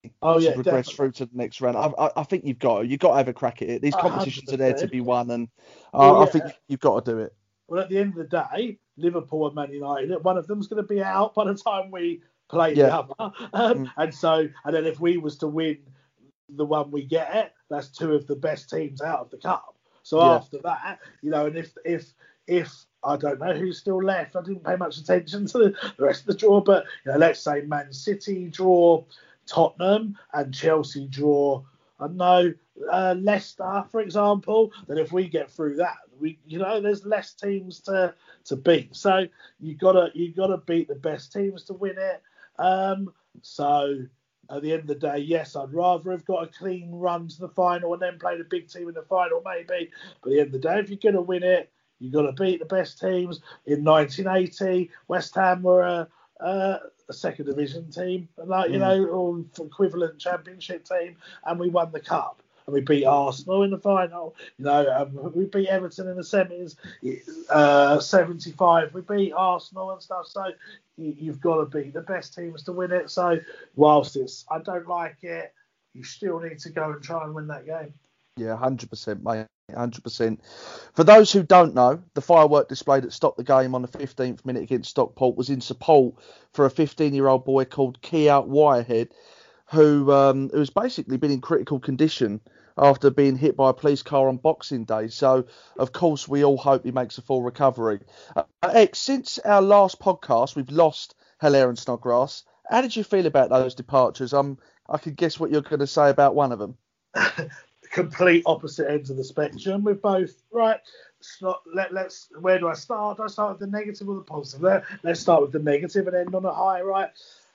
Oh, yeah, to progress definitely. through to the next round. I, I, I think you've got to. You've got to have a crack at it. These competitions are there to be won, and uh, well, yeah. I think you've got to do it. Well, at the end of the day, Liverpool and Man United, one of them's going to be out by the time we play Yeah. the other. Um, Mm. And so, and then if we was to win the one we get, that's two of the best teams out of the cup. So Yeah. after that, you know, and if if if I don't know who's still left, I didn't pay much attention to the, the rest of the draw, but you know, let's say Man City draw Tottenham and Chelsea draw, I don't know, uh, Leicester, for example, then if we get through that, we, you know, there's less teams to, to beat. So you gotta you gotta beat the best teams to win it. Um, so at the end of the day, yes, I'd rather have got a clean run to the final and then play the big team in the final, maybe. But at the end of the day, if you're gonna win it, you've got to beat the best teams. In nineteen eighty, West Ham were a, a, a second division team, like you Mm. know, or equivalent championship team, and we won the cup. And we beat Arsenal in the final. You know, um, we beat Everton in the semis. Uh, seventy-five, we beat Arsenal and stuff. So you, you've got to beat the best teams to win it. So whilst it's, I don't like it, you still need to go and try and win that game. Yeah, one hundred percent, mate. one hundred percent. For those who don't know, the firework display that stopped the game on the fifteenth minute against Stockport was in support for a fifteen-year-old boy called Keout Wirehead, who um, who's basically been in critical condition after being hit by a police car on Boxing Day. So, of course, we all hope he makes a full recovery. Uh, X, since our last podcast, we've lost Haller and Snodgrass. How did you feel about those departures? Um, I could guess what you're going to say about one of them. Complete opposite ends of the spectrum. We're both right. Not, let, let's. Where do I start? Do I start with the negative or the positive? Let, let's start with the negative and end on a high. Right.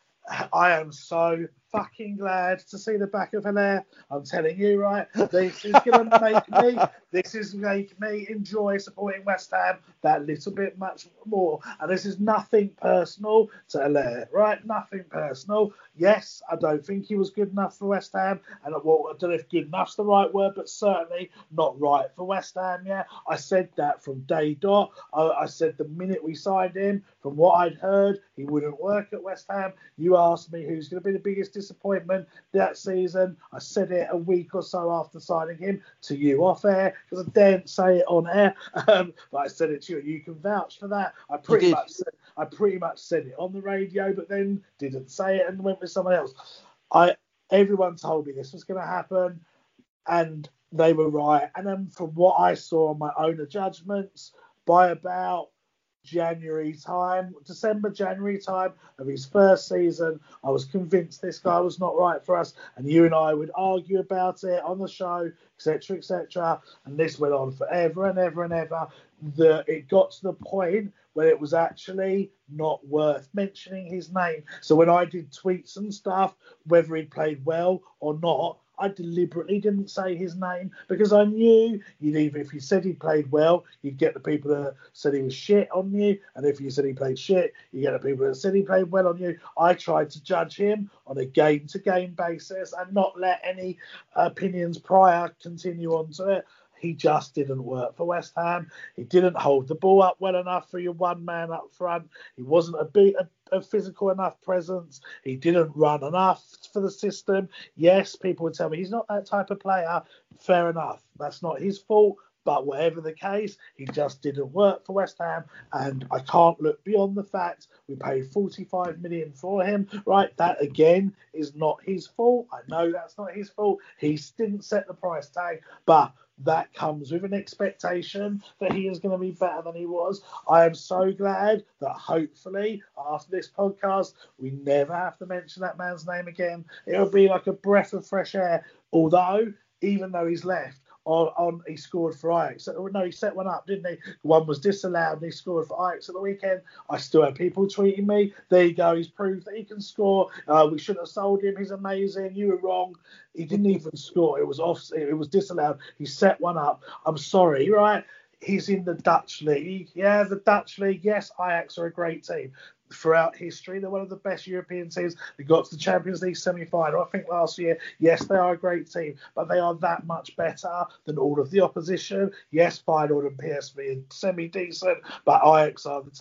I am so fucking glad to see the back of Haller. I'm telling you, right. This is gonna make me. This is make me enjoy supporting West Ham that little bit much more. And this is nothing personal to Haller, right? Nothing personal. Yes, I don't think he was good enough for West Ham, and well, I don't know if good enough's the right word, but certainly not right for West Ham. Yeah, I said that from day dot. I, I said the minute we signed him, from what I'd heard, he wouldn't work at West Ham. You asked me who's going to be the biggest disappointment that season. I said it a week or so after signing him to you off air, because I daren't say it on air, um, but I said it to you, and you can vouch for that. I pretty much said, I pretty much said it on the radio, but then didn't say it and went with someone else. I everyone told me this was going to happen, and they were right. And then from what I saw on my own judgments, by about January time, December, January time of his first season, I was convinced this guy was not right for us, and you and I would argue about it on the show, et cetera, et cetera. And this went on forever and ever and ever. The, it got to the point where it was actually not worth mentioning his name. So when I did tweets and stuff, whether he played well or not, I deliberately didn't say his name, because I knew you'd either, if you said he played well, you'd get the people that said he was shit on you, and if you said he played shit, you get the people that said he played well on you. I tried to judge him on a game-to-game basis and not let any opinions prior continue on to it. He just didn't work for West Ham. He didn't hold the ball up well enough for your one man up front. He wasn't a, big, a, a physical enough presence. He didn't run enough for the system. Yes, people would tell me he's not that type of player. Fair enough. That's not his fault. But whatever the case, he just didn't work for West Ham. And I can't look beyond the fact we paid forty-five million dollars for him. Right, that again is not his fault. I know that's not his fault. He didn't set the price tag. But that comes with an expectation that he is going to be better than he was. I am so glad that hopefully after this podcast, we never have to mention that man's name again. It'll be like a breath of fresh air. Although, even though he's left, On, on he scored for Ajax. No, he set one up, didn't he? One was disallowed and he scored for Ajax at the weekend. I still have people tweeting me. There you go. He's proved that he can score. Uh, we shouldn't have sold him. He's amazing. You were wrong. He didn't even score. It was off. It was disallowed. He set one up. I'm sorry, right? He's in the Dutch league. Yeah, the Dutch league. Yes, Ajax are a great team. Throughout history, they're one of the best European teams. They got to the Champions League semi-final, I think, last year. Yes, they are a great team, but they are that much better than all of the opposition. Yes, Feyenoord and P S V are semi-decent, but Ajax are the team.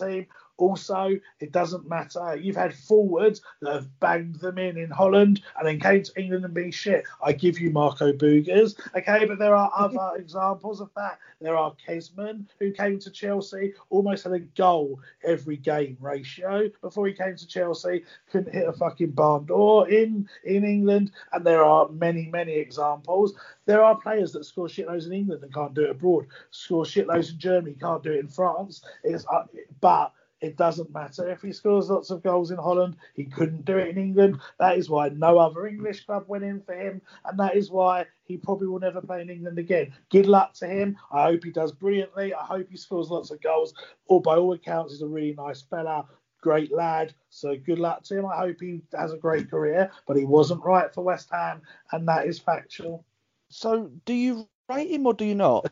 Also, it doesn't matter. You've had forwards that have banged them in in Holland and then came to England and be shit. I give you Marco Boogers, okay, but there are other examples of that. There are Kesman, who came to Chelsea, almost had a goal every game ratio before he came to Chelsea, couldn't hit a fucking barn door in, in England, and there are many, many examples. There are players that score shitloads in England and can't do it abroad, score shitloads in Germany, can't do it in France. It's, uh, but it doesn't matter if he scores lots of goals in Holland. He couldn't do it in England. That is why no other English club went in for him, and that is why he probably will never play in England again. Good luck to him. I hope he does brilliantly. I hope he scores lots of goals. Or by all accounts, he's a really nice fella, great lad. So good luck to him. I hope he has a great career, but he wasn't right for West Ham, and that is factual. So do you rate him or do you not?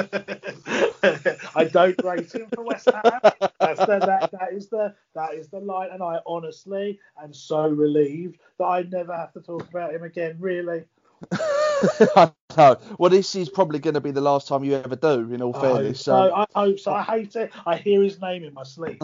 I don't rate him for West Ham. That's the, that, that is the that is the line, and I honestly am so relieved that I never have to talk about him again. Really. I know. Well, this is probably going to be the last time you ever do, in all fairness. So I hope so. I hate it. I hear his name in my sleep.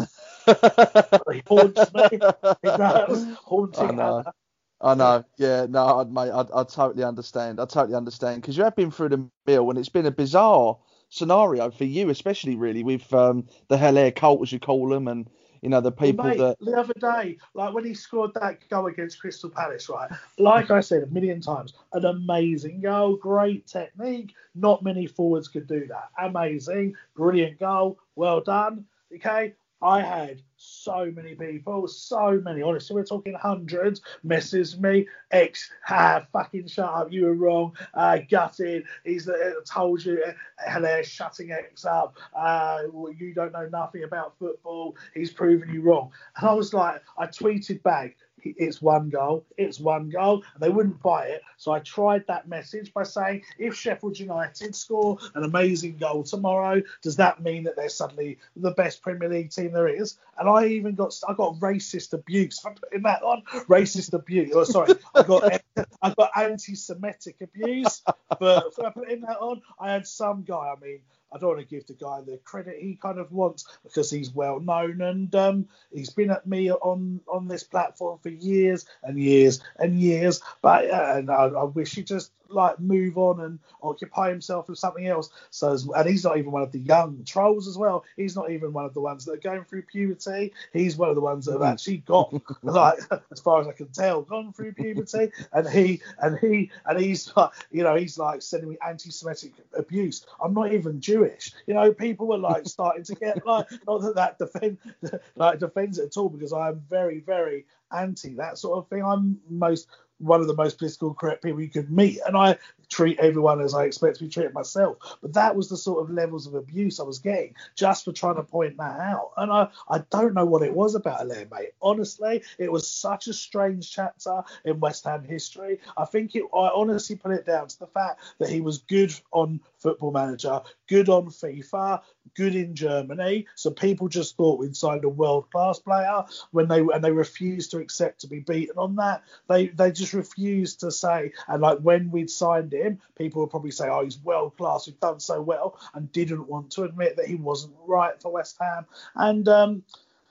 He haunts me. He does. Haunting. I know. I know, yeah, no, mate, I, I totally understand. I totally understand because you have been through the mill, and it's been a bizarre scenario for you, especially really with um, the Hell Air cult, as you call them, and you know the people well, mate, that. The other day, like when he scored that goal against Crystal Palace, right? Like I said a million times, an amazing goal, great technique. Not many forwards could do that. Amazing, brilliant goal, well done. Okay. I had so many people, so many, honestly, we're talking hundreds, message me, X, ha, fucking shut up, you were wrong, uh, gutted, he's uh, told you, uh, they're shutting X up, uh, you don't know nothing about football, he's proven you wrong. And I was like, I tweeted back, it's one goal, it's one goal, and they wouldn't buy it. So I tried that message by saying, if Sheffield United score an amazing goal tomorrow, does that mean that they're suddenly the best Premier League team there is? And I even got I got racist abuse for putting that on. Racist abuse. Oh, sorry, I got I got anti-Semitic abuse for, for putting that on. I had some guy, I mean, I don't want to give the guy the credit he kind of wants because he's well known, and um, he's been at me on, on this platform for years and years and years. But uh, and I, I wish he'd just like move on and occupy himself with something else. So, and he's not even one of the young trolls as well. He's not even one of the ones that are going through puberty. He's one of the ones that have actually got, like, as far as I can tell, gone through puberty. And he and he and he's like, you know, he's like sending me anti-Semitic abuse. I'm not even Jewish. You know, people were like starting to get like, not that that defend like defends it at all, because I am very, very anti that sort of thing. I'm most one of the most political correct people you could meet, and I treat everyone as I expect to be treated myself. But that was the sort of levels of abuse I was getting just for trying to point that out. And I, I don't know what it was about Haller, mate. Honestly, it was such a strange chapter in West Ham history. I think it, I honestly put it down to the fact that he was good on Football Manager, good on FIFA, good in Germany. So people just thought we'd signed a world-class player when they and they refused to accept to be beaten on that. They they just refused to say, and like when we'd signed him, people would probably say, oh, he's world-class, he's done so well, and didn't want to admit that he wasn't right for West Ham. And um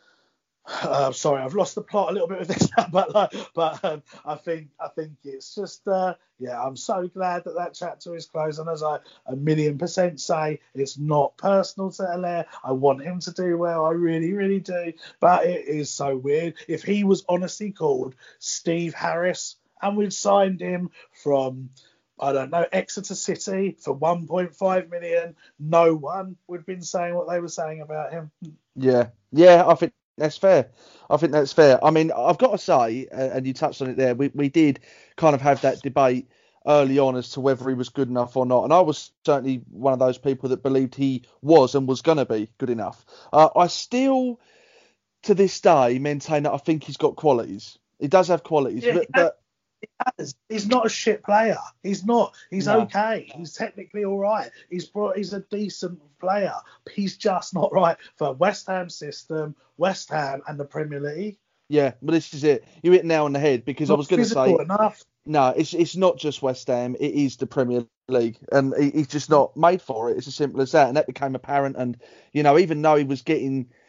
Uh, sorry, I've lost the plot a little bit with this now, but like, but um, I think I think it's just uh, yeah. I'm so glad that that chapter is closed, and as I a million percent say, it's not personal to Haller. I want him to do well, I really, really do. But it is so weird. If he was honestly called Steve Harris and we'd signed him from, I don't know, Exeter City for one point five million, no one would have been saying what they were saying about him. Yeah, yeah, I think. That's fair. I think that's fair. I mean, I've got to say, and you touched on it there, we, we did kind of have that debate early on as to whether he was good enough or not. And I was certainly one of those people that believed he was and was going to be good enough. Uh, I still, to this day, maintain that I think he's got qualities. He does have qualities. Yeah, but, but he has. He's not a shit player. He's not. He's No. okay. He's technically all right. He's brought. He's a decent player. He's just not right for West Ham system, West Ham, and the Premier League. yeah, but this is it. You hit it now on the head because I Not was going to physical say, enough. no, it's it's not just West Ham. It is the Premier League, and he, he's just not made for it. It's as simple as that. And that became apparent. And you know, even though he was getting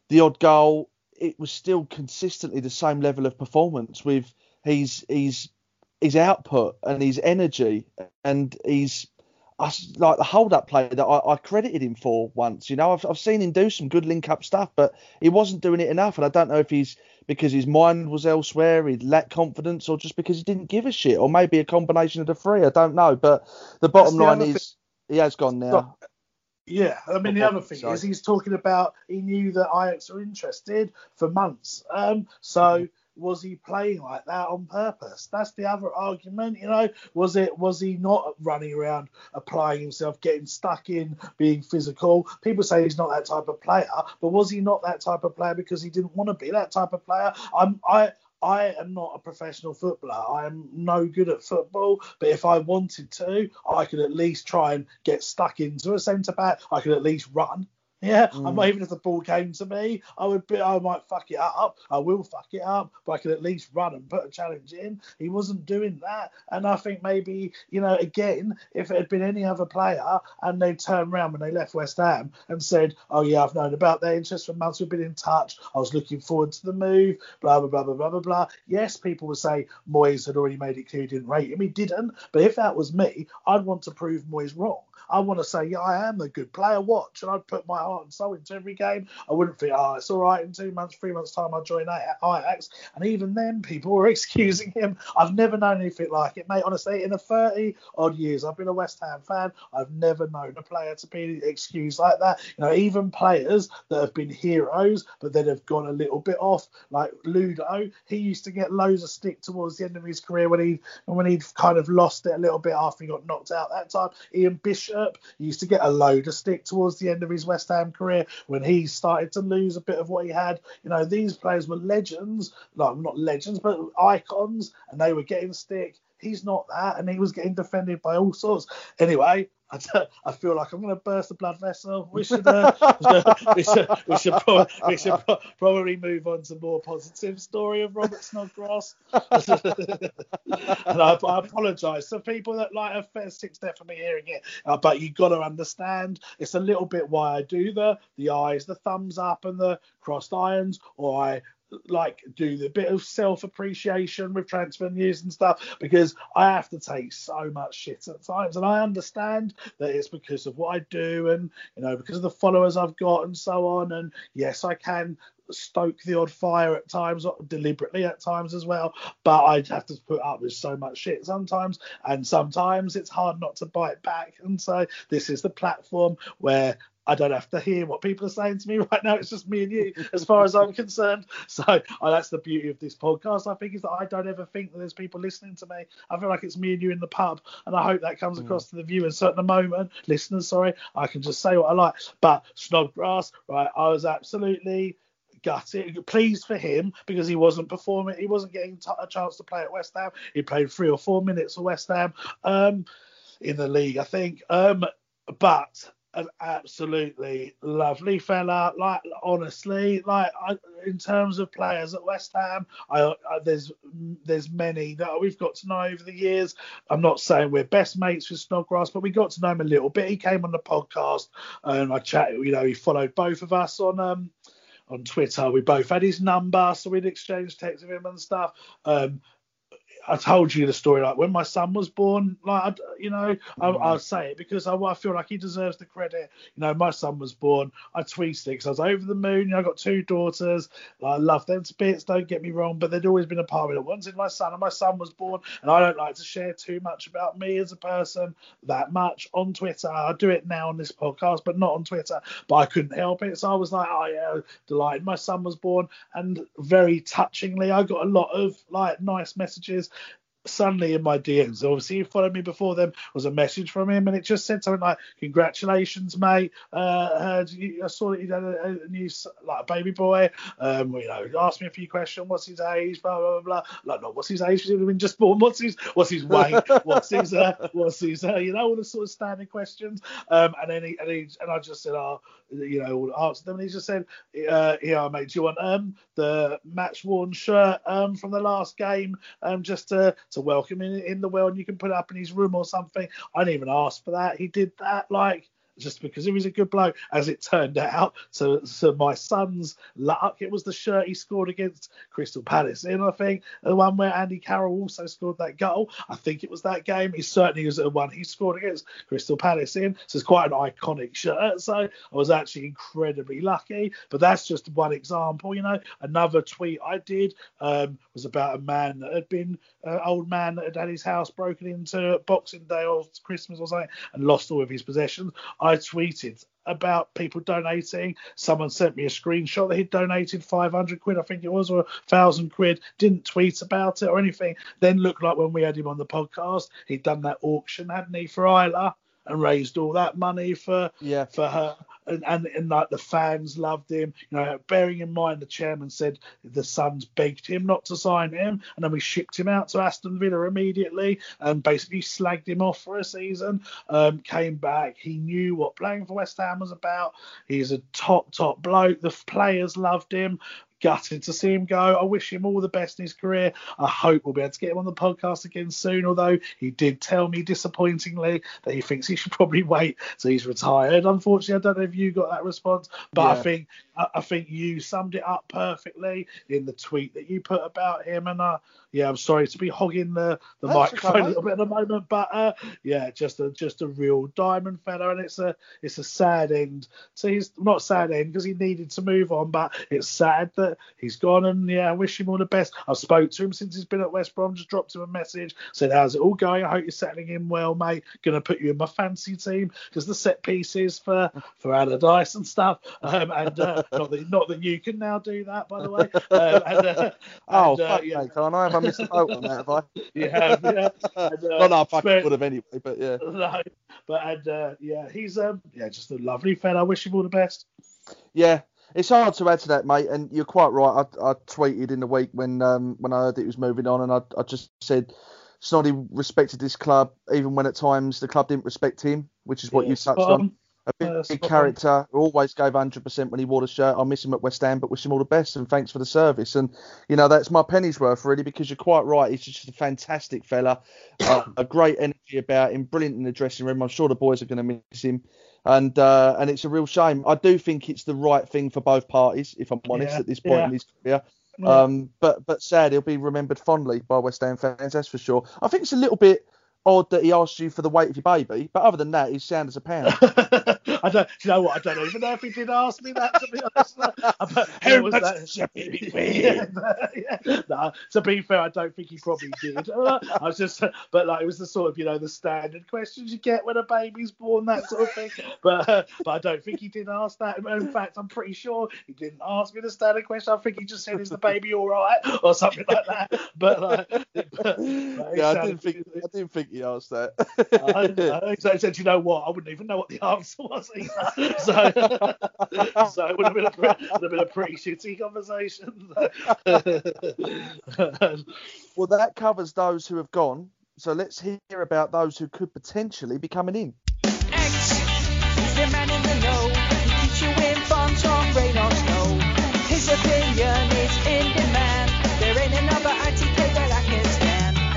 the odd goal, it was still consistently the same level of performance with his his his output and his energy, and he's like the hold-up play that I, I credited him for once. You know, I've I've seen him do some good link-up stuff, but he wasn't doing it enough, and I don't know if he's because his mind was elsewhere, he lacked confidence, or just because he didn't give a shit, or maybe a combination of the three. I don't know, but the bottom the line is thing. He has gone now. Yeah, I mean, the other thing Sorry. is he's talking about he knew that Ajax were interested for months. Um, so was he playing like that on purpose? That's the other argument, you know. Was it? Was he not running around, applying himself, getting stuck in, being physical? People say he's not that type of player, but was he not that type of player because he didn't want to be that type of player? I'm, I. I am not a professional footballer. I am no good at football, but if I wanted to, I could at least try and get stuck into a centre back. I could at least run. Yeah, mm. I'm, even if the ball came to me, I would be, I might fuck it up. I will fuck it up, but I could at least run and put a challenge in. He wasn't doing that, and I think maybe, you know, again, if it had been any other player and they turned around when they left West Ham and said, "Oh yeah, I've known about their interest for months. We've been in touch. I was looking forward to the move." Blah blah blah blah blah blah blah. Yes, people would say Moyes had already made it clear he didn't rate him. He didn't. But if that was me, I'd want to prove Moyes wrong. I want to say, yeah, I am a good player. Watch, and I'd put my heart and soul into every game. I wouldn't think, oh, it's all right. In two months, three months' time, I'll join Ajax. And even then, people were excusing him. I've never known anything like it, mate. Honestly, in the thirty odd years I've been a West Ham fan, I've never known a player to be excused like that. You know, even players that have been heroes, but then have gone a little bit off, like Ludo. He used to get loads of stick towards the end of his career when he when he'd kind of lost it a little bit after he got knocked out that time. Ian Bishop. He used to get a load of stick towards the end of his West Ham career when he started to lose a bit of what he had. You know, these players were legends, like not legends, but icons, and they were getting stick. He's not that, and he was getting defended by all sorts. Anyway, I, I feel like I'm going to burst a blood vessel. We should, uh, we should, we should, probably, we should probably move on to a more positive story of Robert Snodgrass. And I, I apologise to people that like have fair six death for me hearing it, uh, but you got to understand it's a little bit why I do the the eyes, the thumbs up, and the crossed irons, or I. like do the bit of self-appreciation with transfer news and stuff, because I have to take so much shit at times, and I understand that it's because of what I do and, you know, because of the followers I've got and so on, and yes, I can stoke the odd fire at times, deliberately at times as well, but I have to put up with so much shit sometimes, and sometimes it's hard not to bite back, and so this is the platform where I don't have to hear what people are saying to me right now. It's just me and you, as far as I'm concerned. So oh, that's the beauty of this podcast, I think, is that I don't ever think that there's people listening to me. I feel like it's me and you in the pub, and I hope that comes mm. across to the viewers. So at the moment, listeners, sorry, I can just say what I like. But Snodgrass, right, I was absolutely gutted, pleased for him, because he wasn't performing. He wasn't getting t- a chance to play at West Ham. He played three or four minutes for West Ham um, in the league, I think. Um, but... an absolutely lovely fella. Like, honestly, like I, in terms of players at West Ham, I, I, there's there's many that we've got to know over the years. I'm not saying we're best mates with Snodgrass, but we got to know him a little bit. He came on the podcast and I chatted. You know, he followed both of us on um on Twitter. We both had his number, so we'd exchange texts with him and stuff. Um, I told you the story, like when my son was born, like, you know, I, I'll say it because I, I feel like he deserves the credit. You know, my son was born, I tweeted it because I was over the moon. You know, I got two daughters. Like, I love them to bits, don't get me wrong, but there'd always been a part of it. I wanted my son, and my son was born, and I don't like to share too much about me as a person that much on Twitter. I do it now on this podcast, but not on Twitter. But I couldn't help it, so I was like, oh yeah, delighted my son was born, and very touchingly, I got a lot of like nice messages suddenly in my D Ms. Obviously, you followed me before them, was a message from him, and it just said something like, congratulations, mate. Uh, heard you, I saw that you had a, a new, like, a baby boy. Um, you know, asked me a few questions. What's his age? Blah, blah, blah, blah. Like, not what's his age? He's been just born. What's his, what's his weight? What's his, uh, what's his, uh, you know, all the sort of standard questions. Um, and then he, and he, and I just said, oh, you know, answered them, and he just said, uh, yeah, mate, do you want um the match worn shirt um from the last game um just to to welcome him in, in the world, and you can put it up in his room or something. I didn't even ask for that. He did that, like, just because he was a good bloke, as it turned out. So, so my son's luck, it was the shirt he scored against Crystal Palace in, I think, the one where Andy Carroll also scored that goal. I think it was that game. He certainly was the one he scored against Crystal Palace in. So it's quite an iconic shirt. So I was actually incredibly lucky. But that's just one example, you know. Another tweet I did um, was about a man that had been, an uh, old man that had had his house broken into at Boxing Day or Christmas or something and lost all of his possessions. I tweeted about people donating. Someone sent me a screenshot that he'd donated five hundred quid, I think it was, or a thousand quid. Didn't tweet about it or anything. Then looked like when we had him on the podcast, he'd done that auction, hadn't he, for Isla, and raised all that money for yeah. for her. And, and and like the fans loved him, you know. Bearing in mind the chairman said the Suns begged him not to sign him, and then we shipped him out to Aston Villa immediately and basically slagged him off for a season. Um, came back, he knew what playing for West Ham was about. He's a top top bloke. The players loved him. Gutted to see him go. I wish him all the best in his career. I hope we'll be able to get him on the podcast again soon, although he did tell me disappointingly that he thinks he should probably wait till he's retired. Unfortunately, I don't know if you got that response, but yeah. I think I think you summed it up perfectly in the tweet that you put about him. And uh, yeah, I'm sorry to be hogging the, the microphone a little bit at the moment, but uh, yeah, just a just a real diamond fella, and it's a it's a sad end. So he's not sad end because he needed to move on, but it's sad that he's gone. And yeah, I wish him all the best. I've spoke to him since he's been at West Brom, just dropped him a message, said how's it all going, I hope you're settling in well, mate, gonna put you in my fancy team because the set pieces for for Allardyce and stuff, um, and uh, not that not that you can now do that, by the way. um, and, uh, oh and, uh, fuck yeah. mate, can't I have I missed a boat on that, have I? You have, yeah. And, uh, well, no, I fucking would have anyway, but yeah. No, but and uh, yeah, he's um yeah just a lovely fella. I wish him all the best. Yeah, it's hard to add to that, mate, and you're quite right. I, I tweeted in the week when um, when I heard it was moving on, and I, I just said Snoddy respected this club, even when at times the club didn't respect him, which is what yeah, you touched on. on. A big, uh, big character, who always gave one hundred percent when he wore the shirt. I miss him at West Ham, but wish him all the best, and thanks for the service. And, you know, that's my penny's worth, really, because you're quite right. He's just a fantastic fella, uh, a great energy about him, brilliant in the dressing room. I'm sure the boys are going to miss him. And uh, and it's a real shame. I do think it's the right thing for both parties, if I'm honest, yeah, at this point yeah. in his career. Yeah. Um, but but sad, he'll be remembered fondly by West Ham fans, that's for sure. I think it's a little bit odd that he asked you for the weight of your baby, but other than that, he's sound as a pound. I don't, do you know what? I don't even know if he did ask me that, to be honest. But how much does your baby weigh? Yeah, yeah. No, to be fair, I don't think he probably did. I was just, but like it was the sort of, you know, the standard questions you get when a baby's born, that sort of thing. But uh, but I don't think he did ask that. In fact, I'm pretty sure he didn't ask me the standard question. I think he just said, "Is the baby all right?" or something like that. But like, but, but yeah, I didn't think, I didn't think he asked that. I, I, so I said, you know what? I wouldn't even know what the answer was either. So, so it would have been a, pretty, would have been a pretty shitty conversation. Well, that covers those who have gone. So let's hear about those who could potentially be coming in. X is the man in the know. He keeps you informed from rain or snow. His opinion is in demand. There ain't another I T K that I can stand.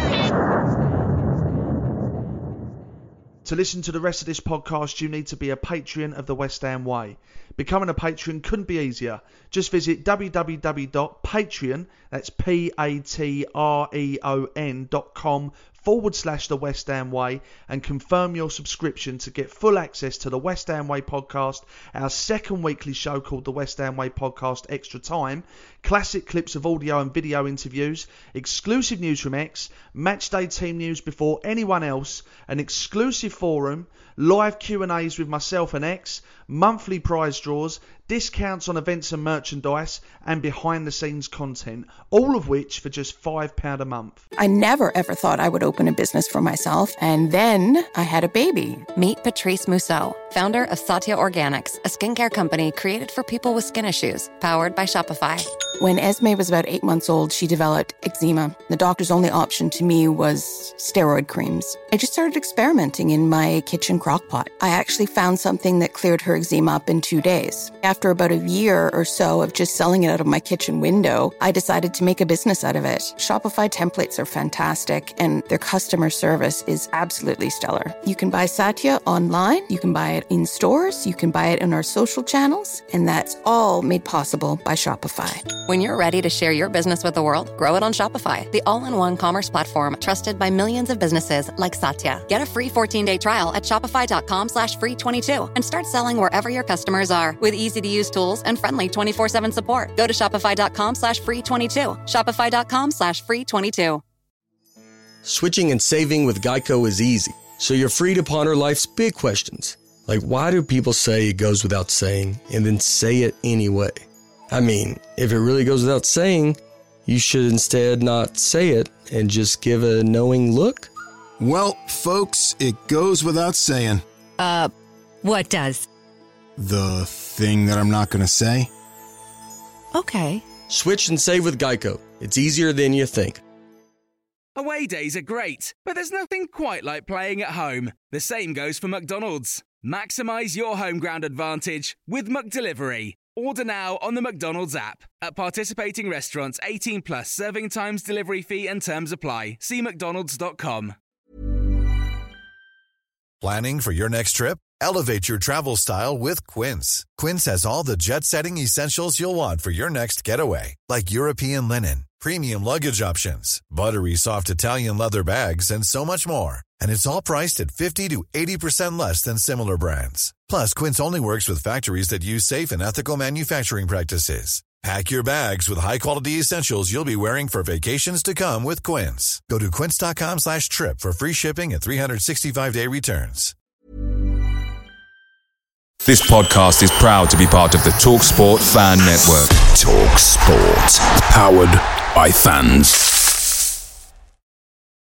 To listen to the rest of this podcast, you need to be a patron of the West Ham Way. Becoming a patron couldn't be easier. Just visit www.patreon, that's P-A-T-R-E-O-N dot com forward slash the West Ham Way and confirm your subscription to get full access to the West Ham Way podcast, our second weekly show called the West Ham Way Podcast Extra Time, classic clips of audio and video interviews, exclusive news from X, matchday team news before anyone else, an exclusive forum, live Q and A's with myself and X, monthly prize draws, discounts on events and merchandise, and behind the scenes content, all of which for just five pounds a month. I never ever thought I would open a business for myself, and then I had a baby. Meet Patrice Mousseau, founder of Satya Organics, a skincare company created for people with skin issues, powered by Shopify. When Esme was about eight months old, she developed eczema. The doctor's only option to me was steroid creams. I just started experimenting in my kitchen crock pot. I actually found something that cleared her eczema up in two days. After about a year or so of just selling it out of my kitchen window, I decided to make a business out of it. Shopify templates are fantastic, and their customer service is absolutely stellar. You can buy Satya online. You can buy it in stores, you can buy it on our social channels, and that's all made possible by Shopify. When you're ready to share your business with the world, grow it on Shopify, the all-in-one commerce platform trusted by millions of businesses like Satya. Get a free fourteen-day trial at shopify.com slash free 22 and start selling wherever your customers are with easy-to-use tools and friendly twenty-four seven support. Go to shopify.com slash free 22. Shopify.com slash free 22. Switching and saving with Geico is easy, so you're free to ponder life's big questions, like why do people say it goes without saying and then say it anyway? I mean, if it really goes without saying, you should instead not say it and just give a knowing look? Well, folks, it goes without saying. Uh, what does? The thing that I'm not going to say. Okay. Switch and save with Geico. It's easier than you think. Away days are great, but there's nothing quite like playing at home. The same goes for McDonald's. Maximise your home ground advantage with McDelivery. Order now on the McDonald's app. At participating restaurants, eighteen plus, serving times, delivery fee and terms apply. See mcdonalds dot com. Planning for your next trip? Elevate your travel style with Quince. Quince has all the jet-setting essentials you'll want for your next getaway, like European linen, premium luggage options, buttery soft Italian leather bags, and so much more. And it's all priced at fifty to eighty percent less than similar brands. Plus, Quince only works with factories that use safe and ethical manufacturing practices. Pack your bags with high-quality essentials you'll be wearing for vacations to come with Quince. Go to quince.com slash trip for free shipping and three sixty-five day returns. This podcast is proud to be part of the TalkSport Fan Network. TalkSport. Powered by fans.